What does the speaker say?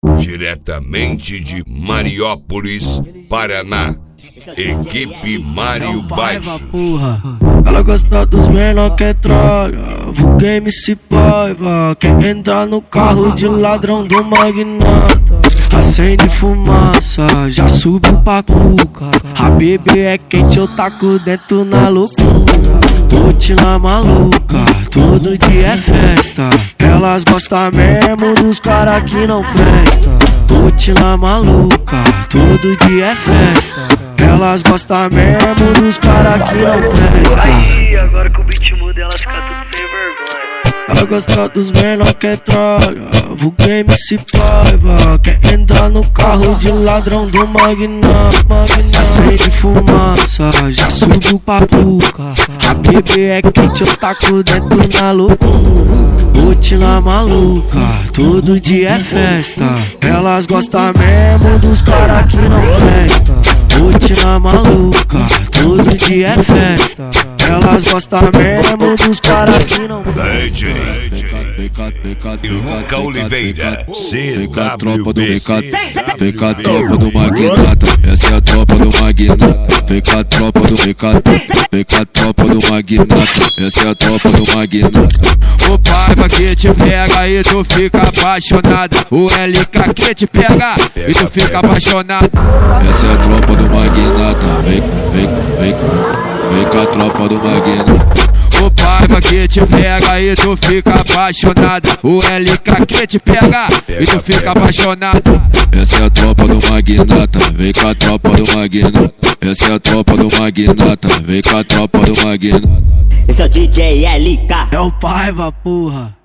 Diretamente de Mariópolis, Paraná, equipe Mário Baixos. Ela gosta dos menor que trolha, vulga MC Paiva. Quer entrar no carro de ladrão do magnata. Acende fumaça, já subiu pra cuca. A bebê é quente, eu taco dentro na loucura. Rotina maluca, todo dia é festa. Elas gostam mesmo dos cara que não presta. Rotina maluca, todo dia é festa. Elas gostam mesmo dos cara que não presta. Aí, agora que o beat muda, elas ficam tudo sem vergonha. Ela gosta dos menor que trolha, vulga MC Paiva. Quer entrar no carro de ladrão do magnata. Acende fumaça, já subiu pra cuca. A bebê é quente, eu taco dentro na loucura. Rotina maluca, todo dia é festa. Elas gostam mesmo dos cara que não presta. Rotina maluca, todo dia é festa. Elas gostam mesmo dos cara que não presta. Luca Oliveira, CWB. Vem cá, tropa do magnata, essa é a tropa do magnata. Vem cá, tropa do magnata, essa é a tropa do magnata. O Paiva que te pega e tu fica apaixonado. O LK que te pega e tu fica apaixonado. Essa é a tropa do magnata. Vem cá, tropa do magnata. O Paiva que te pega e tu fica apaixonado. O LK que te pega e tu fica apaixonado. Essa é a tropa do magnata. Vem cá, tropa do magnata. Essa é a tropa do magnata. Vem cá, tropa do magnata. Esse é o DJ LK. É o Paiva, porra.